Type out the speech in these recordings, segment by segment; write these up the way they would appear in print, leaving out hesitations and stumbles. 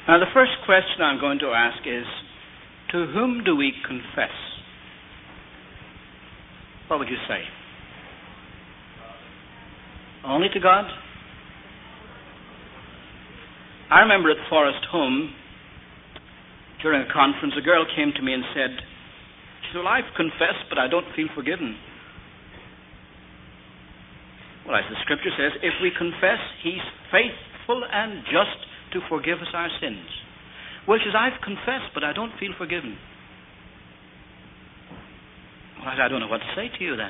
Now, the first question I'm going to ask is, to whom do we confess? What would you say? Only to God? I remember at Forest Home, during a conference, a girl came to me and said, "Well, I've confessed, but I don't feel forgiven." Well, as the Scripture says, if we confess, He's faithful and just to forgive us our sins. Well, she says, "I've confessed, but I don't feel forgiven." Well, I don't know what to say to you then.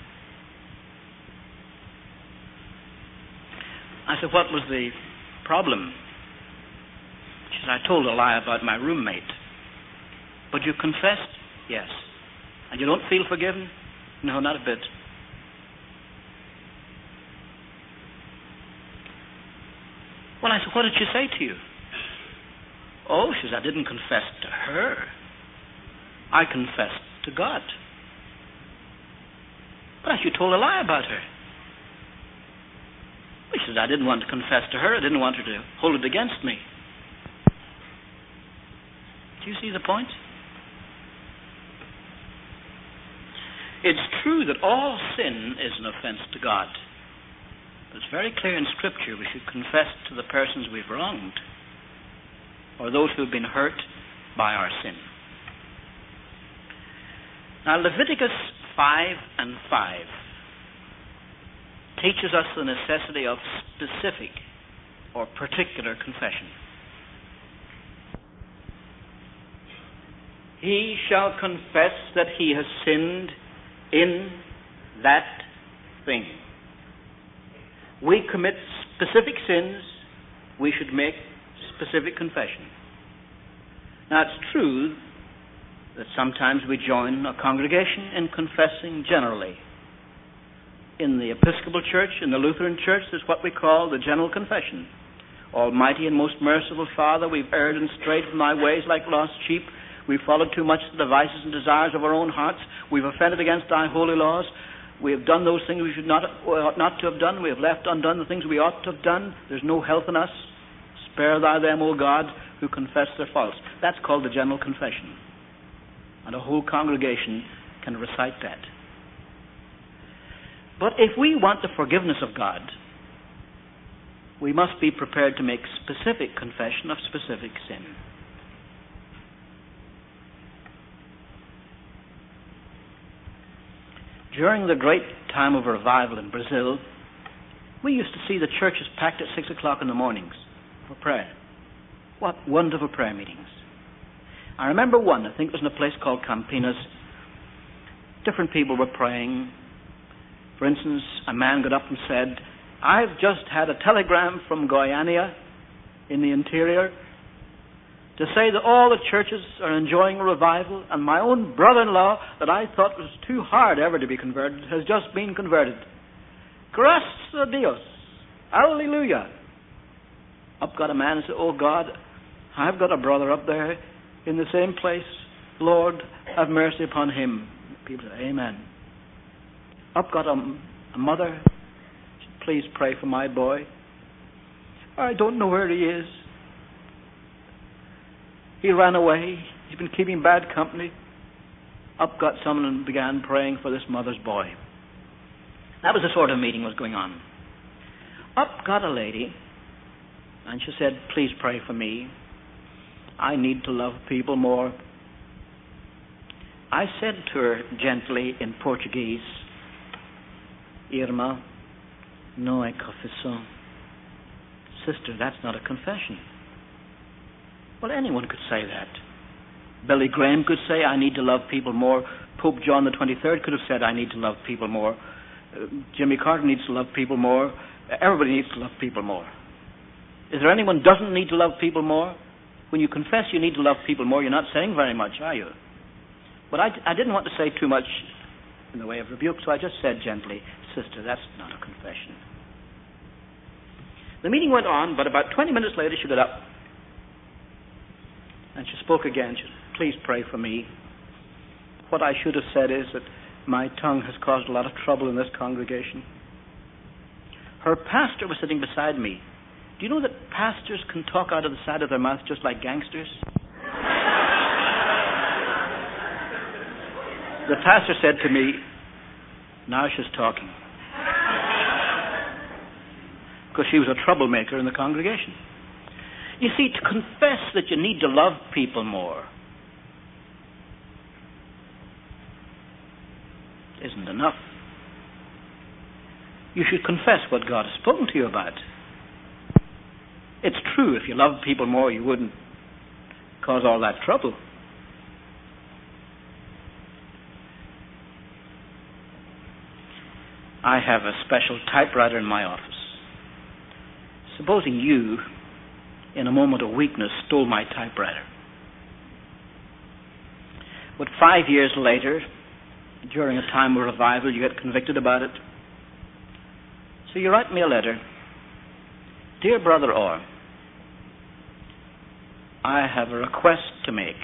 I said, "What was the problem?" She said, "I told a lie about my roommate." "But you confessed?" "Yes." "And you don't feel forgiven?" "No, not a bit." Well, I said, "What did she say to you?" "Oh," she said, "I didn't confess to her. I confessed to God." "But you told a lie about her." Well, she said, "I didn't want to confess to her. I didn't want her to hold it against me." Do you see the point? It's true that all sin is an offense to God. But it's very clear in Scripture we should confess to the persons we've wronged or those who have been hurt by our sin. Now, Leviticus 5:5 teaches us the necessity of specific or particular confession. He shall confess that he has sinned in that thing. We commit specific sins, we should make specific confession. Now, it's true that sometimes we join a congregation in confessing generally. In the Episcopal Church, in the Lutheran Church, there's what we call the general confession. "Almighty and most merciful Father, we've erred and strayed from thy ways like lost sheep. We've followed too much the devices and desires of our own hearts. We've offended against thy holy laws. We have done those things we ought not to have done. We have left undone the things we ought to have done. There's no health in us. Spare thou them, O God, who confess their faults." That's called the general confession. And a whole congregation can recite that. But if we want the forgiveness of God, we must be prepared to make specific confession of specific sin. During the great time of revival in Brazil, we used to see the churches packed at 6 o'clock in the mornings for prayer. What wonderful prayer meetings. I remember one, I think it was in a place called Campinas. Different people were praying. For instance, a man got up and said, "I've just had a telegram from Goiânia in the interior to say that all the churches are enjoying a revival, and my own brother-in-law, that I thought was too hard ever to be converted, has just been converted. Graças a Deus. Hallelujah." Up got a man and said, "Oh God, I've got a brother up there in the same place. Lord, have mercy upon him." People said, "Amen." Up got a mother. "Please pray for my boy. I don't know where he is. He ran away. He's been keeping bad company." Up got someone and began praying for this mother's boy. That was the sort of meeting was going on. Up got a lady, and she said, "Please pray for me. I need to love people more." I said to her gently in Portuguese, "Irmã, não é confissão." "Sister, that's not a confession." Well, anyone could say that. Billy Graham could say, "I need to love people more." Pope John the 23rd could have said, "I need to love people more." Jimmy Carter needs to love people more. Everybody needs to love people more. Is there anyone who doesn't need to love people more? When you confess you need to love people more, you're not saying very much, are you? But I didn't want to say too much in the way of rebuke, so I just said gently, "Sister, that's not a confession." The meeting went on, but about 20 minutes later she got up. And she spoke again. She said, "Please pray for me. What I should have said is that my tongue has caused a lot of trouble in this congregation." Her pastor was sitting beside me. Do Do you know that pastors can talk out of the side of their mouth just like gangsters? The pastor said to me, now she's talking. Because she was a troublemaker in the congregation. You see, to confess that you need to love people more isn't enough. You should confess what God has spoken to you about. It's true, if you loved people more, you wouldn't cause all that trouble. I have a special typewriter in my office. Supposing you, in a moment of weakness, stole my typewriter. But 5 years later, during a time of revival, you get convicted about it. So you write me a letter. Dear Brother Orr, I have a request to make.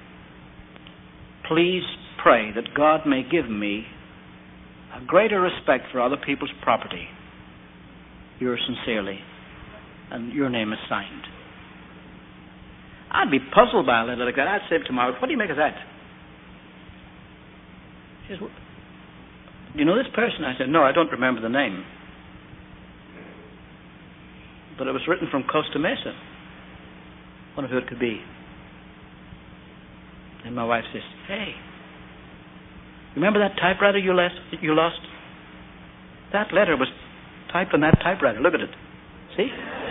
Please pray that God may give me a greater respect for other people's property. Yours sincerely. And your name is signed. I'd be puzzled by a letter like that. I'd say to Margaret, what do you make of that? She says, well, do you know this person? I said, no, I don't remember the name. But it was written from Costa Mesa. Wonder who it could be. And my wife says, hey, remember that typewriter you lost? That letter was typed on that typewriter. Look at it. See?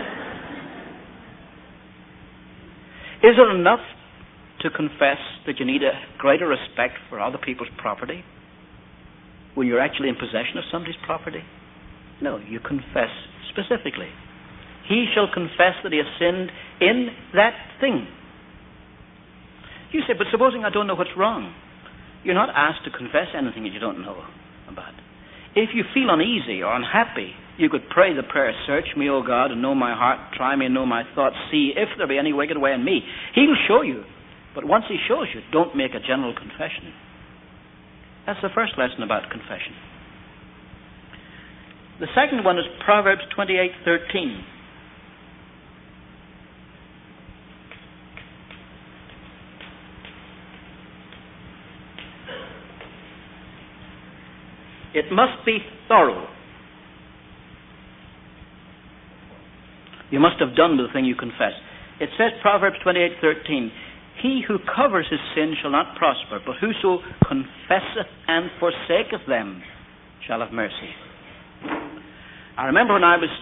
Is it enough to confess that you need a greater respect for other people's property when you're actually in possession of somebody's property? No, you confess specifically. He shall confess that he has sinned in that thing. You say, but supposing I don't know what's wrong. You're not asked to confess anything that you don't know about. If you feel uneasy or unhappy, you could pray the prayer, search me, O God, and know my heart, try me and know my thoughts, see if there be any wicked way in me. He'll show you. But once he shows you, don't make a general confession. That's the first lesson about confession. The second one is Proverbs 28:13. It must be thorough. You must have done with the thing you confess. It says, Proverbs 28:13, he who covers his sin shall not prosper, but whoso confesseth and forsaketh them shall have mercy. I remember when I was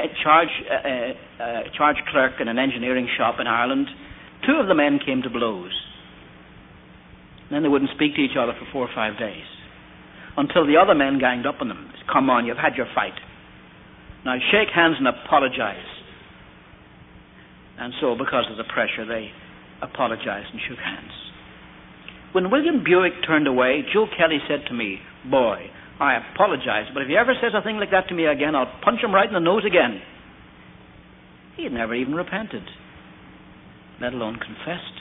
charge clerk in an engineering shop in Ireland, two of the men came to blows. And then they wouldn't speak to each other for 4 or 5 days, until the other men ganged up on them. Come on, you've had your fight. Now shake hands and apologize. And so, because of the pressure, they apologized and shook hands. When William Buick turned away, Joe Kelly said to me, boy, I apologize, but if he ever says a thing like that to me again, I'll punch him right in the nose again. He had never even repented, let alone confessed.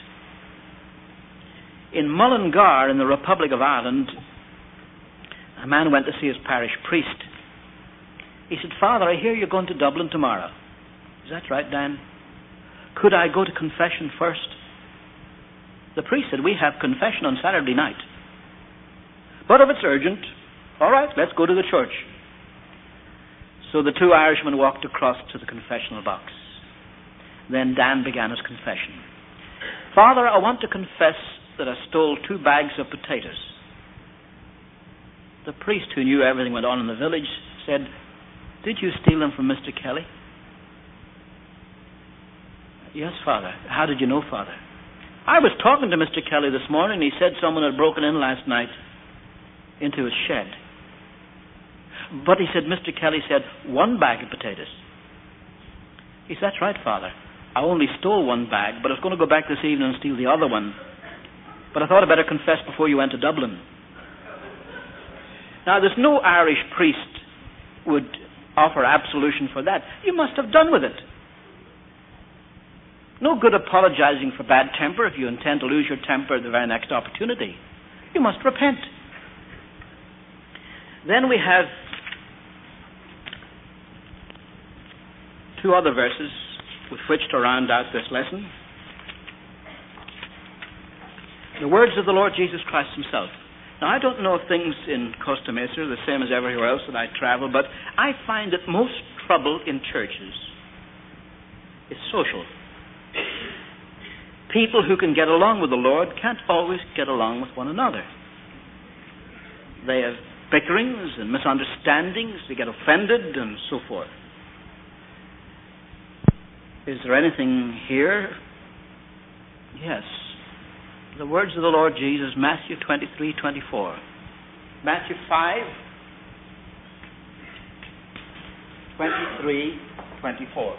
In Mullingar, in the Republic of Ireland, a man went to see his parish priest. He said, Father, I hear you're going to Dublin tomorrow. Is that right, Dan? Could I go to confession first? The priest said, we have confession on Saturday night. But if it's urgent, all right, let's go to the church. So the two Irishmen walked across to the confessional box. Then Dan began his confession. Father, I want to confess that I stole 2 bags of potatoes. The priest, who knew everything went on in the village, said, did you steal them from Mr. Kelly? Yes, Father. How did you know, Father? I was talking to Mr. Kelly this morning. He said someone had broken in last night into his shed. But he said, Mr. Kelly said, 1 bag of potatoes. He said, that's right, Father. I only stole 1 bag, but I was going to go back this evening and steal the other one. But I thought I'd better confess before you went to Dublin. Now, there's no Irish priest would offer absolution for that. You must have done with it. No good apologizing for bad temper if you intend to lose your temper at the very next opportunity. You must repent. Then we have two other verses with which to round out this lesson. The words of the Lord Jesus Christ himself. Now, I don't know if things in Costa Mesa are the same as everywhere else that I travel, but I find that most trouble in churches is social. People who can get along with the Lord can't always get along with one another. They have bickerings and misunderstandings, they get offended and so forth. Is there anything here? Yes. The words of the Lord Jesus, Matthew 23:24. Matthew 5:23-24.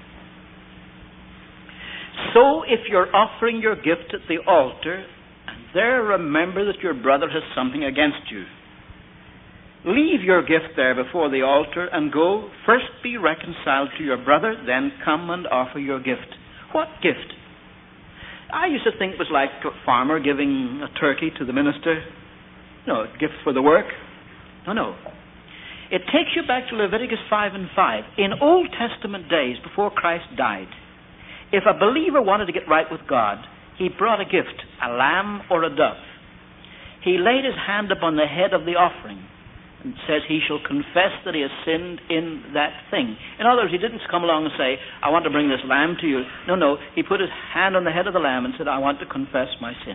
So if you're offering your gift at the altar, and there remember that your brother has something against you, leave your gift there before the altar and go. First be reconciled to your brother, then come and offer your gift. What gift? I used to think it was like a farmer giving a turkey to the minister. No, a gift for the work. No. It takes you back to Leviticus 5:5. In Old Testament days, before Christ died, if a believer wanted to get right with God, he brought a gift, a lamb or a dove. He laid his hand upon the head of the offering and says he shall confess that he has sinned in that thing. In other words, he didn't come along and say, I want to bring this lamb to you. No, he put his hand on the head of the lamb and said, I want to confess my sin.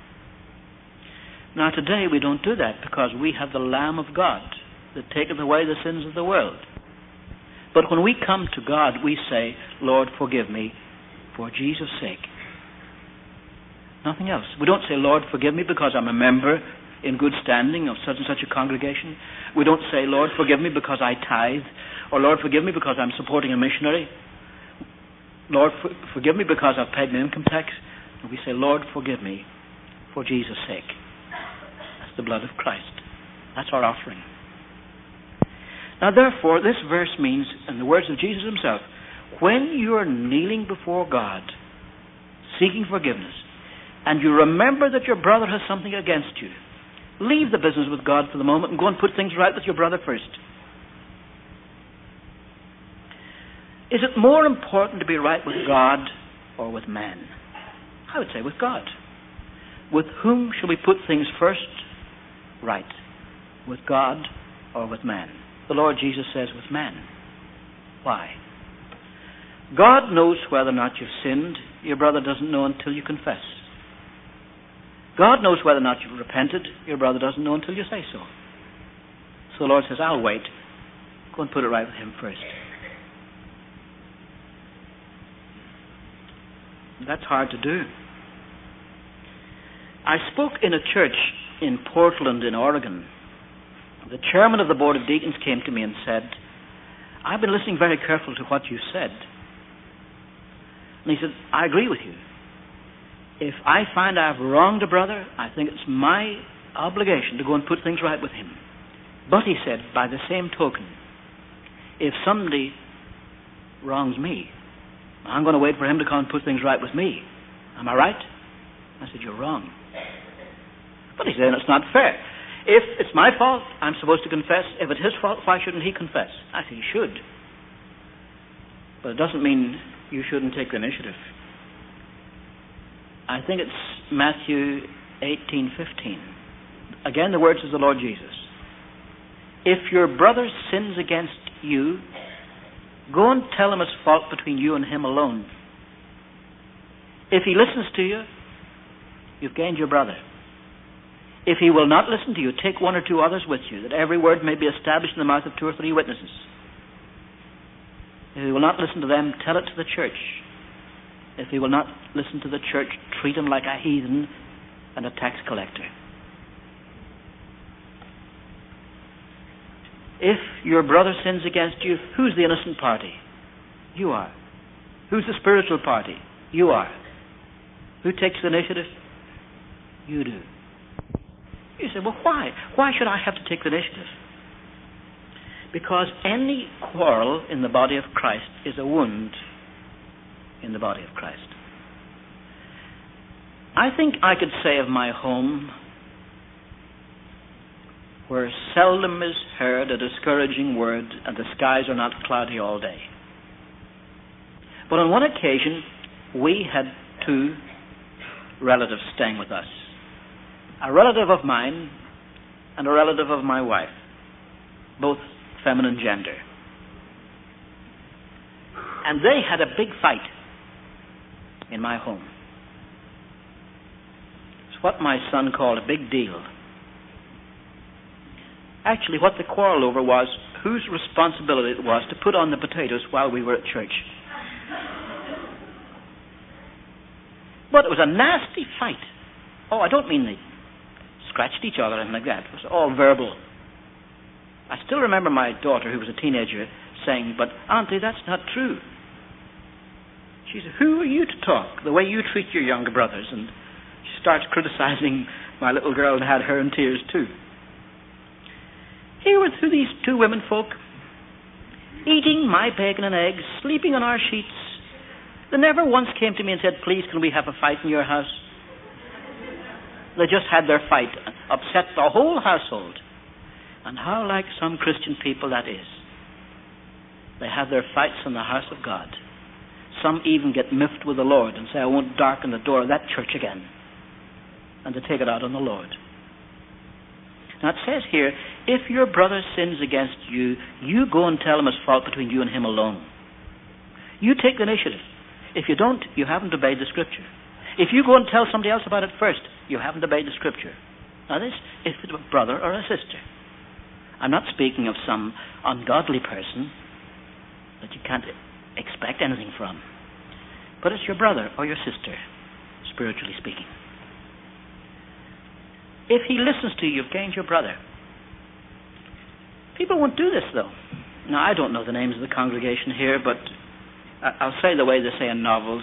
Now today we don't do that because we have the Lamb of God that taketh away the sins of the world. But when we come to God, we say, Lord, forgive me for Jesus' sake. Nothing else. We don't say, Lord, forgive me because I'm a member in good standing of such and such a congregation. We don't say, Lord, forgive me because I tithe, or Lord, forgive me because I'm supporting a missionary. Lord, forgive me because I've paid my income tax. And we say, Lord, forgive me for Jesus' sake. That's the blood of Christ. That's our offering. Now, therefore, this verse means, in the words of Jesus himself, when you are kneeling before God, seeking forgiveness, and you remember that your brother has something against you, leave the business with God for the moment and go and put things right with your brother first. Is it more important to be right with God or with man? I would say with God. With whom shall we put things first right? With God or with man? The Lord Jesus says with man. Why? God knows whether or not you've sinned. Your brother doesn't know until you confess. God knows whether or not you've repented. Your brother doesn't know until you say so. So the Lord says, I'll wait. Go and put it right with him first. That's hard to do. I spoke in a church in Portland, in Oregon. The chairman of the Board of Deacons came to me and said, I've been listening very carefully to what you said. And he said, I agree with you. If I find I've wronged a brother, I think it's my obligation to go and put things right with him. But he said, by the same token, if somebody wrongs me, I'm going to wait for him to come and put things right with me. Am I right? I said, you're wrong. But he said, it's not fair. If it's my fault, I'm supposed to confess. If it's his fault, why shouldn't he confess? I said, he should. But it doesn't mean you shouldn't take the initiative. I think it's Matthew 18:15. Again, the words of the Lord Jesus. If your brother sins against you, go and tell him his fault between you and him alone. If he listens to you, you've gained your brother. If he will not listen to you, take one or two others with you, that every word may be established in the mouth of 2 or 3 witnesses. If he will not listen to them, tell it to the church. If he will not listen to the church, treat him like a heathen and a tax collector. If your brother sins against you, who's the innocent party? You are. Who's the spiritual party? You are. Who takes the initiative? You do. You say, well, why? Why should I have to take the initiative? Because any quarrel in the body of Christ is a wound in the body of Christ. I think I could say of my home, where seldom is heard a discouraging word and the skies are not cloudy all day. But on one occasion, we had two relatives staying with us. A relative of mine and a relative of my wife, both feminine gender. And they had a big fight in my home. It's what my son called a big deal. Actually, what the quarrel over was whose responsibility it was to put on the potatoes while we were at church. But it was a nasty fight. Oh, I don't mean they scratched each other or anything like that. It was all verbal. I still remember my daughter, who was a teenager, saying, "But Auntie, that's not true." She said, "Who are you to talk the way you treat your younger brothers?" And she starts criticizing my little girl and had her in tears too. Here were these two women folk, eating my bacon and eggs, sleeping on our sheets. They never once came to me and said, "Please, can we have a fight in your house?" They just had their fight, upset the whole household. And how like some Christian people that is. They have their fights in the house of God. Some even get miffed with the Lord and say, "I won't darken the door of that church again." And they take it out on the Lord. Now it says here, if your brother sins against you, you go and tell him his fault between you and him alone. You take the initiative. If you don't, you haven't obeyed the Scripture. If you go and tell somebody else about it first, you haven't obeyed the Scripture. Now this, if it's a brother or a sister. I'm not speaking of some ungodly person that you can't expect anything from. But it's your brother or your sister, spiritually speaking. If he listens to you, you've gained your brother. People won't do this, though. Now, I don't know the names of the congregation here, but I'll say the way they say in novels,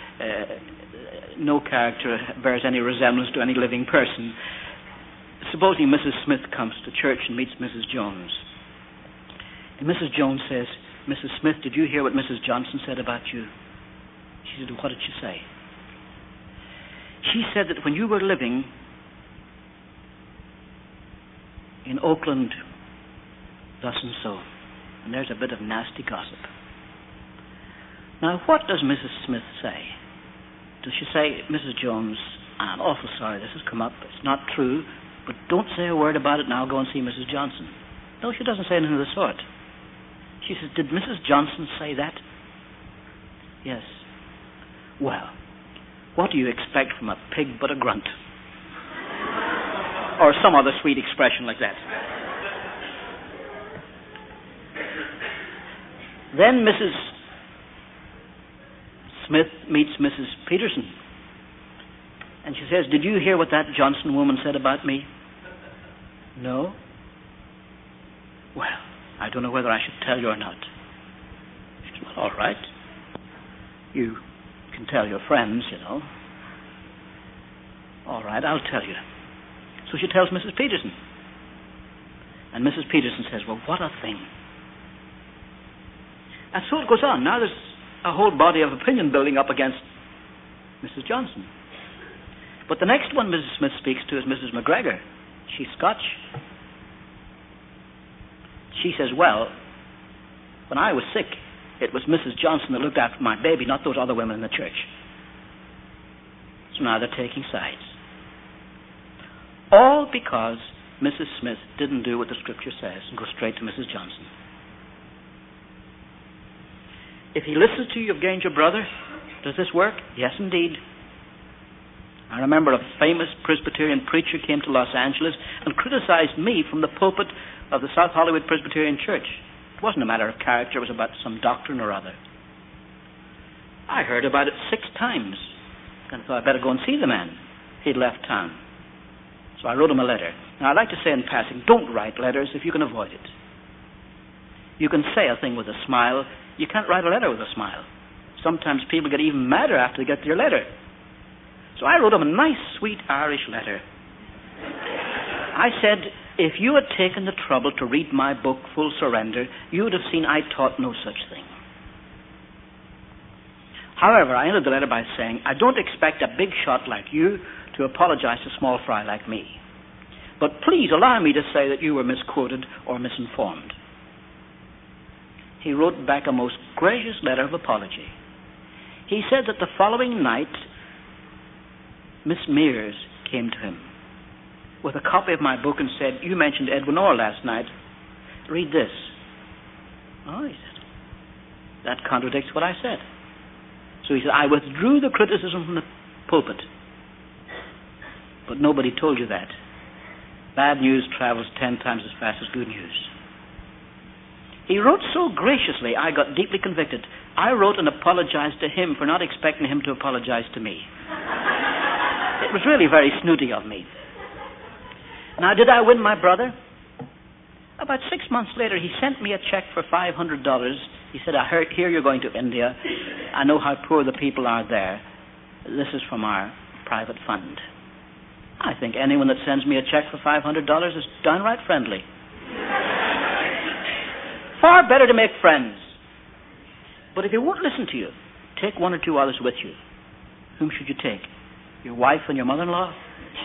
no character bears any resemblance to any living person. Supposing Mrs. Smith comes to church and meets Mrs. Jones. And Mrs. Jones says, "Mrs. Smith, did you hear what Mrs. Johnson said about you?" She said, "What did she say?" She said that when you were living in Oakland, thus and so. And there's a bit of nasty gossip. Now, what does Mrs. Smith say? Does she say, "Mrs. Jones, I'm awful sorry this has come up. It's not true, but don't say a word about it and I'll go and see Mrs. Johnson"? No, she doesn't say anything of the sort. She says, "Did Mrs. Johnson say that?" "Yes." "Well, what do you expect from a pig but a grunt?" Or some other sweet expression like that. Then Mrs. Smith meets Mrs. Peterson. And she says, "Did you hear what that Johnson woman said about me?" "No." "Well, I don't know whether I should tell you or not." She said, "Well, all right. You can tell your friends, you know." "All right, I'll tell you." So she tells Mrs. Peterson. And Mrs. Peterson says, "Well, what a thing." And so it goes on. Now there's a whole body of opinion building up against Mrs. Johnson. But the next one Mrs. Smith speaks to is Mrs. McGregor. She's Scotch. She says, "Well, when I was sick, it was Mrs. Johnson that looked after my baby, not those other women in the church." So now they're taking sides. All because Mrs. Smith didn't do what the Scripture says and go straight to Mrs. Johnson. If he listens to you, you've gained your brother. Does this work? Yes, indeed. I remember a famous Presbyterian preacher came to Los Angeles and criticized me from the pulpit of the South Hollywood Presbyterian Church. It wasn't a matter of character. It was about some doctrine or other. I heard about it 6 times and thought I'd better go and see the man. He'd left town. So I wrote him a letter. Now, I'd like to say in passing, don't write letters if you can avoid it. You can say a thing with a smile. You can't write a letter with a smile. Sometimes people get even madder after they get your letter. So I wrote him a nice, sweet Irish letter. I said, if you had taken the trouble to read my book, Full Surrender, you would have seen I taught no such thing. However, I ended the letter by saying, I don't expect a big shot like you to apologize to small fry like me. But please allow me to say that you were misquoted or misinformed. He wrote back a most gracious letter of apology. He said that the following night, Miss Mears came to him with a copy of my book and said, "You mentioned Edwin Orr last night. Read this." "Oh," he said, "that contradicts what I said." So he said, "I withdrew the criticism from the pulpit." But nobody told you that. Bad news travels 10 times as fast as good news. He wrote so graciously, I got deeply convicted. I wrote and apologized to him for not expecting him to apologize to me. It was really very snooty of me. Now, did I win my brother? About 6 months later, he sent me a check for $500. He said, "I hear you're going to India. I know how poor the people are there. This is from our private fund." I think anyone that sends me a check for $500 is downright friendly. Far better to make friends. But if he won't listen to you, take one or two others with you. Whom should you take? Your wife and your mother-in-law?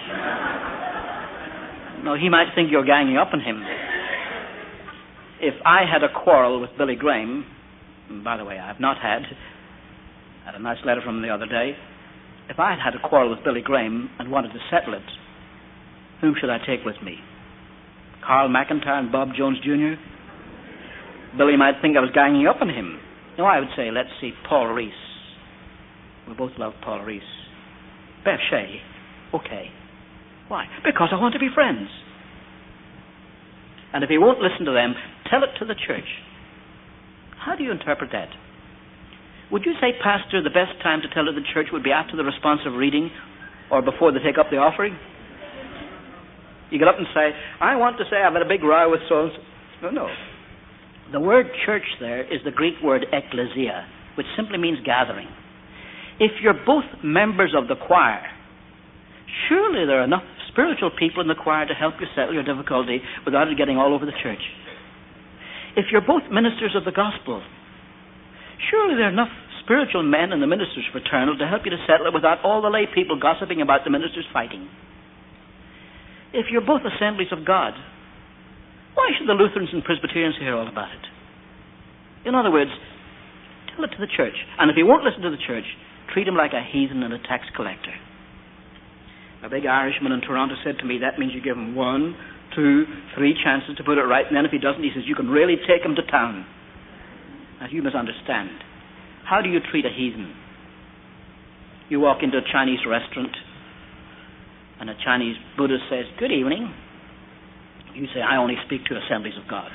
No, he might think you're ganging up on him. If I had a quarrel with Billy Graham, and by the way, I have not had a nice letter from him the other day. If I had a quarrel with Billy Graham and wanted to settle it, whom should I take with me? Carl McIntyre and Bob Jones Jr.? Billy might think I was ganging up on him. No, I would say, let's see, Paul Reese. We both love Paul Reese. Bev Shea. Okay. Why? Because I want to be friends. And if he won't listen to them, tell it to the church. How do you interpret that? Would you say, Pastor, the best time to tell it to the church would be after the responsive reading or before they take up the offering? You get up and say, "I want to say I've had a big row with so-and-so." No. The word church there is the Greek word ekklesia, which simply means gathering. If you're both members of the choir, surely there are enough spiritual people in the choir to help you settle your difficulty without it getting all over the church. If you're both ministers of the gospel, surely there are enough spiritual men in the ministers' fraternal to help you to settle it without all the lay people gossiping about the ministers fighting. If you're both assemblies of God, why should the Lutherans and Presbyterians hear all about it? In other words, tell it to the church. And if he won't listen to the church, treat him like a heathen and a tax collector. A big Irishman in Toronto said to me, that means you give him 1, 2, 3 chances to put it right, and then if he doesn't, he says, you can really take him to town. Now, you must understand. How do you treat a heathen? You walk into a Chinese restaurant, and a Chinese Buddhist says, "Good evening." You say, "I only speak to assemblies of God."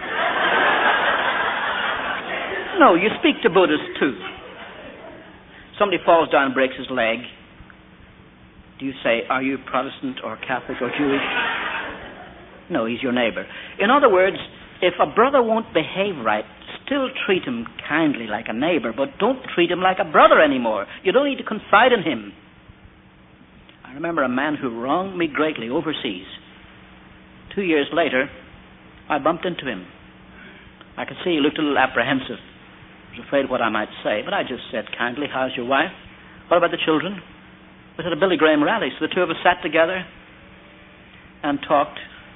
No, you speak to Buddhists too. Somebody falls down and breaks his leg. Do you say, "Are you Protestant or Catholic or Jewish?" No, he's your neighbor. In other words, if a brother won't behave right, still treat him kindly like a neighbor, but don't treat him like a brother anymore. You don't need to confide in him. I remember a man who wronged me greatly overseas. 2 years later, I bumped into him. I could see he looked a little apprehensive. I was afraid what I might say, but I just said kindly, "How's your wife? What about the children?" It was at a Billy Graham rally, so the two of us sat together and talked.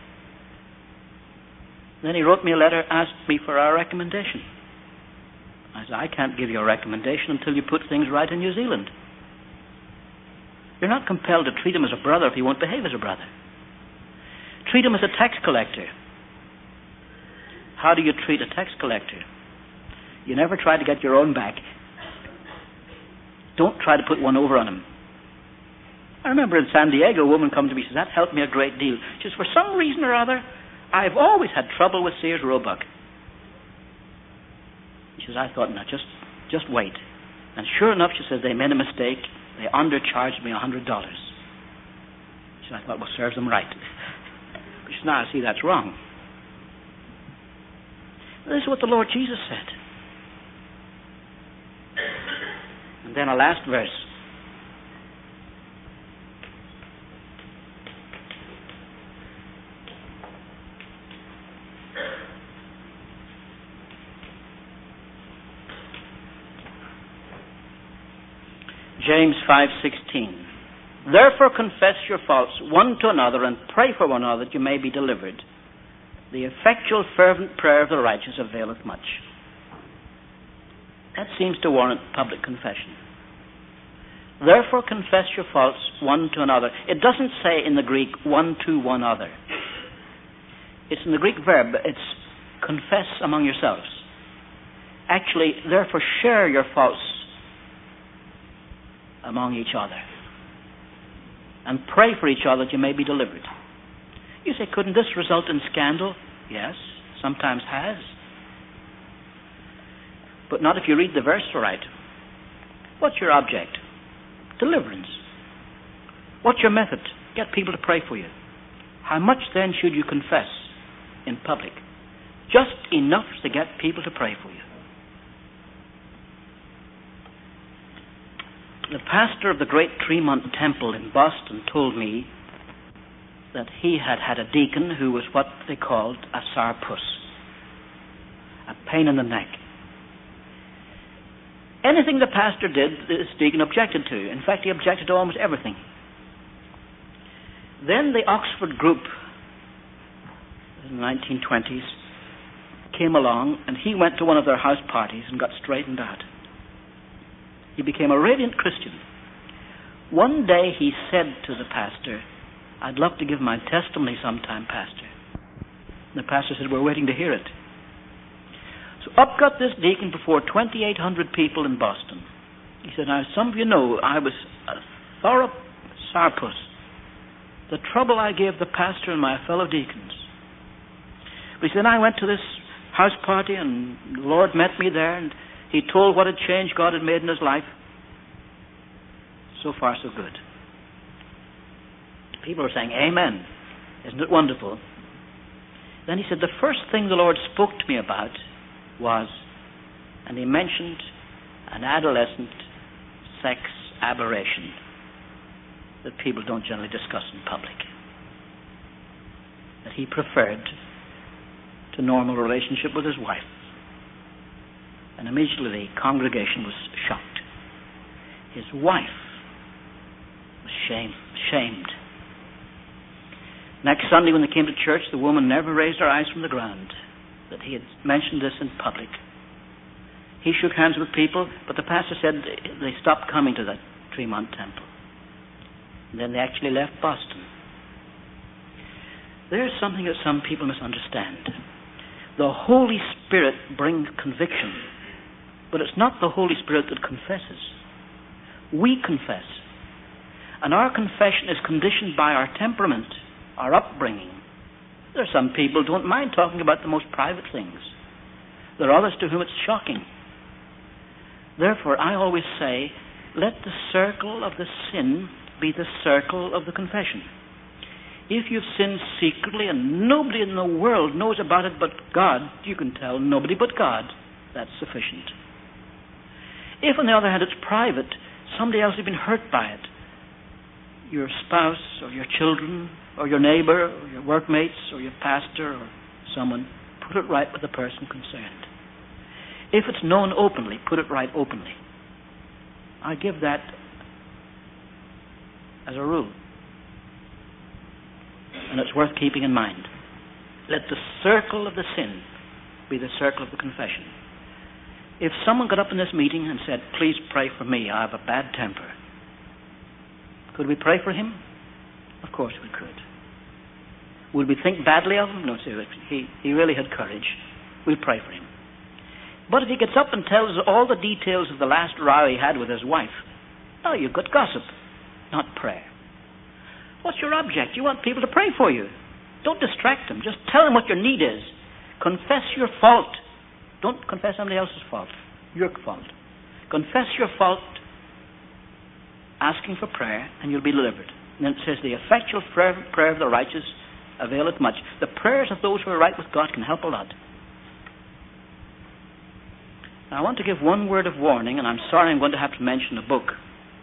Then he wrote me a letter, asked me for our recommendation. I said, "I can't give you a recommendation until you put things right in New Zealand. You're not compelled to treat him as a brother if he won't behave as a brother. Treat him as a tax collector." How do you treat a tax collector? You never try to get your own back. Don't try to put one over on him. I remember in San Diego, a woman come to me and says, "That helped me a great deal." She says, "For some reason or other, I've always had trouble with Sears Roebuck." She says, "I thought, now just wait." And sure enough, she says, they made a mistake. They undercharged me $100. She said, I thought, well, serves them right. But she says, now I see that's wrong. This is what the Lord Jesus said. And then a last verse. James 5:16. Therefore confess your faults one to another and pray for one another that you may be delivered. The effectual fervent prayer of the righteous availeth much. That seems to warrant public confession. Therefore confess your faults one to another. It doesn't say in the Greek one to one other. It's in the Greek verb, it's confess among yourselves. Actually, therefore share your faults among each other. And pray for each other that you may be delivered. You say, couldn't this result in scandal? Yes, sometimes has. But not if you read the verse right. What's your object? Deliverance. What's your method? Get people to pray for you. How much then should you confess in public? Just enough to get people to pray for you. The pastor of the great Tremont Temple in Boston told me that he had had a deacon who was what they called a sourpuss, a pain in the neck. Anything the pastor did, this deacon objected to. In fact, he objected to almost everything. Then the Oxford group in the 1920s came along, and he went to one of their house parties and got straightened out. He became a radiant Christian. One day he said to the pastor, "I'd love to give my testimony sometime, Pastor." And the pastor said, "We're waiting to hear it." So up got this deacon before 2,800 people in Boston. He said, "Now, some of you know I was a thorough sourpuss. The trouble I gave the pastor and my fellow deacons." But he said, "I went to this house party and the Lord met me there and he told what a change God had made in his life." So far, so good. People are saying, "Amen. Isn't it wonderful?" Then he said, "The first thing the Lord spoke to me about was," and he mentioned an adolescent sex aberration that people don't generally discuss in public, that he preferred to normal relationship with his wife. And immediately the congregation was shocked. His wife was shamed. Next Sunday when they came to church, the woman never raised her eyes from the ground that he had mentioned this in public. He shook hands with people, but the pastor said they stopped coming to that Tremont Temple. And then they actually left Boston. There's something that some people misunderstand. The Holy Spirit brings conviction, but it's not the Holy Spirit that confesses. We confess. And our confession is conditioned by our temperament, our upbringing. There are some people who don't mind talking about the most private things. There are others to whom it's shocking. Therefore, I always say, let the circle of the sin be the circle of the confession. If you've sinned secretly and nobody in the world knows about it but God, you can tell nobody but God. That's sufficient. If, on the other hand, it's private, somebody else has been hurt by it, your spouse or your children or your neighbor or your workmates or your pastor or someone, put it right with the person concerned. If it's known openly, put it right openly. I give that as a rule. And it's worth keeping in mind. Let the circle of the sin be the circle of the confession. If someone got up in this meeting and said, "Please pray for me, I have a bad temper," could we pray for him? Of course we could. Would we think badly of him? No, seriously. He really had courage. We'll pray for him. But if he gets up and tells us all the details of the last row he had with his wife, now you've got gossip, not prayer. What's your object? You want people to pray for you. Don't distract them. Just tell them what your need is. Confess your fault. Don't confess somebody else's fault. Your fault. Confess your fault, asking for prayer, and you'll be delivered. And then it says, the effectual prayer of the righteous availeth much. The prayers of those who are right with God can help a lot. Now, I want to give one word of warning, and I'm sorry I'm going to have to mention a book.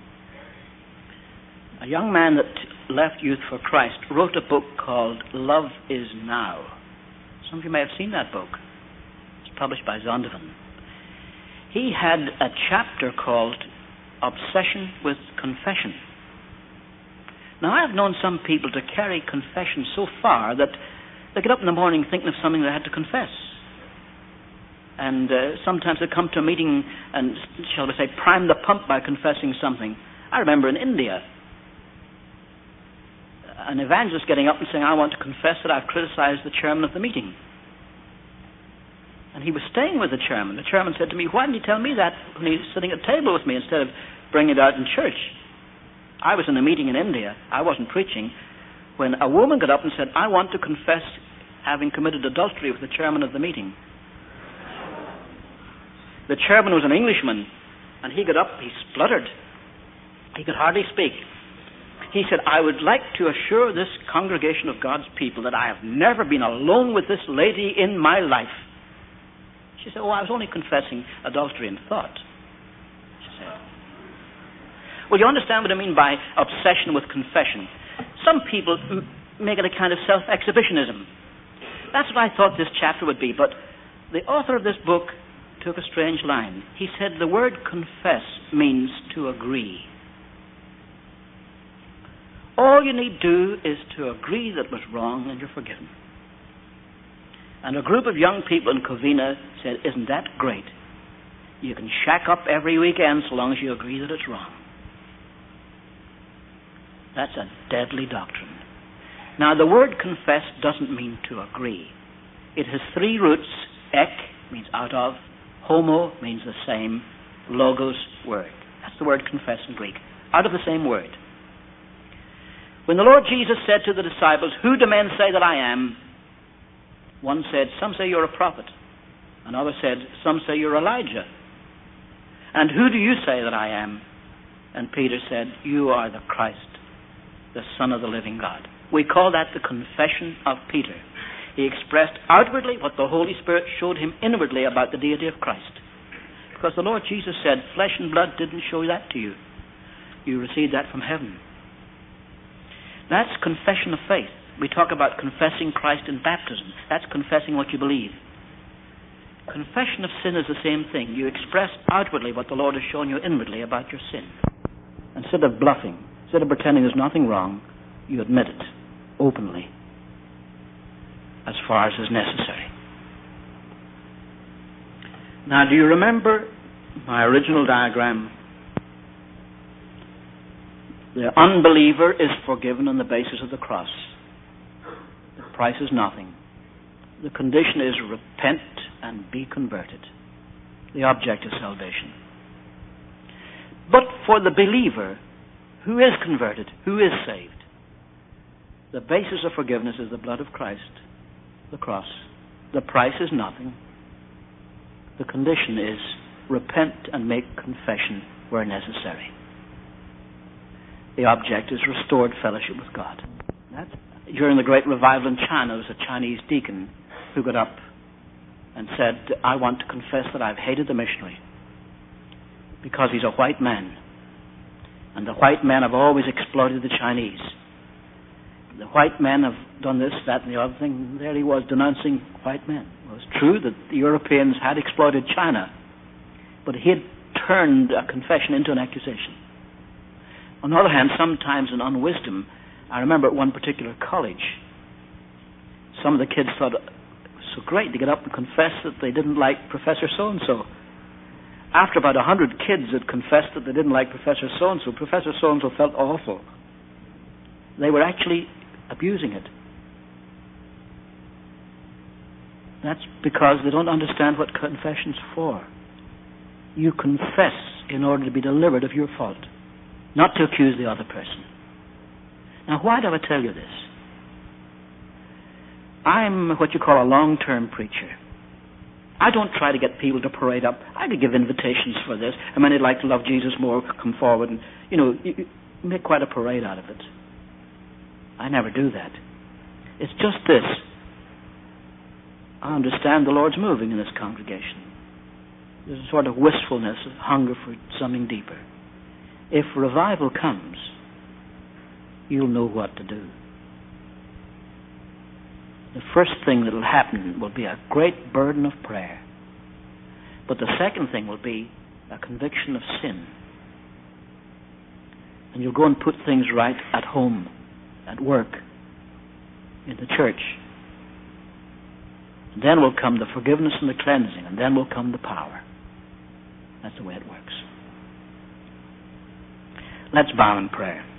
A young man that left Youth for Christ wrote a book called Love Is Now. Some of you may have seen that book. It's published by Zondervan. He had a chapter called Obsession with Confession. Now, I have known some people to carry confession so far that they get up in the morning thinking of something they had to confess. And sometimes they come to a meeting and, shall we say, prime the pump by confessing something. I remember in India, an evangelist getting up and saying, I want to confess that I've criticized the chairman of the meeting. And he was staying with the chairman. The chairman said to me, why didn't you tell me that when he was sitting at the table with me instead of bringing it out in church? I was in a meeting in India. I wasn't preaching. When a woman got up and said, I want to confess having committed adultery with the chairman of the meeting. The chairman was an Englishman, and he got up, he spluttered. He could hardly speak. He said, I would like to assure this congregation of God's people that I have never been alone with this lady in my life. She said, I was only confessing adultery in thought. She said, well, you understand what I mean by obsession with confession. Some people make it a kind of self-exhibitionism. That's what I thought this chapter would be, but the author of this book took a strange line. He said the word confess means to agree. All you need do is to agree that was wrong and you're forgiven. And a group of young people in Covina said, isn't that great? You can shack up every weekend so long as you agree that it's wrong. That's a deadly doctrine. Now, the word confess doesn't mean to agree. It has three roots. Ek means out of. Homo means the same. Logos, word. That's the word confess in Greek. Out of the same word. When the Lord Jesus said to the disciples, who do men say that I am? One said, some say you're a prophet. Another said, some say you're Elijah. And who do you say that I am? And Peter said, you are the Christ, the Son of the living God. We call that the confession of Peter. He expressed outwardly what the Holy Spirit showed him inwardly about the deity of Christ. Because the Lord Jesus said, flesh and blood didn't show that to you. You received that from heaven. That's confession of faith. We talk about confessing Christ in baptism. That's confessing what you believe. Confession of sin is the same thing. You express outwardly what the Lord has shown you inwardly about your sin. Instead of bluffing, instead of pretending there's nothing wrong, you admit it openly as far as is necessary. Now, do you remember my original diagram? The unbeliever is forgiven on the basis of the cross. The price is nothing. The condition is repent and be converted. The object is salvation. But for the believer, who is converted, who is saved, the basis of forgiveness is the blood of Christ, the cross. The price is nothing. The condition is repent and make confession where necessary. The object is restored fellowship with God. During the great revival in China, there was a Chinese deacon who got up and said, I want to confess that I've hated the missionary because he's a white man. And the white men have always exploited the Chinese. The white men have done this, that, and the other thing. There he was denouncing white men. Well, it's true that the Europeans had exploited China, but he had turned a confession into an accusation. On the other hand, sometimes in unwisdom, I remember at one particular college, some of the kids thought it was so great to get up and confess that they didn't like Professor so-and-so. After about 100 kids had confessed that they didn't like Professor so-and-so, Professor so-and-so felt awful. They were actually abusing it. That's because they don't understand what confession's for. You confess in order to be delivered of your fault, not to accuse the other person. Now, why do I tell you this? I'm what you call a long-term preacher. I don't try to get people to parade up. I could give invitations for this. I mean, they'd like to love Jesus more, come forward, and, you make quite a parade out of it. I never do that. It's just this. I understand the Lord's moving in this congregation. There's a sort of wistfulness, a hunger for something deeper. If revival comes, you'll know what to do. The first thing that will happen will be a great burden of prayer. But the second thing will be a conviction of sin. And you'll go and put things right at home, at work, in the church. Then will come the forgiveness and the cleansing, and then will come the power. That's the way it works. Let's bow in prayer.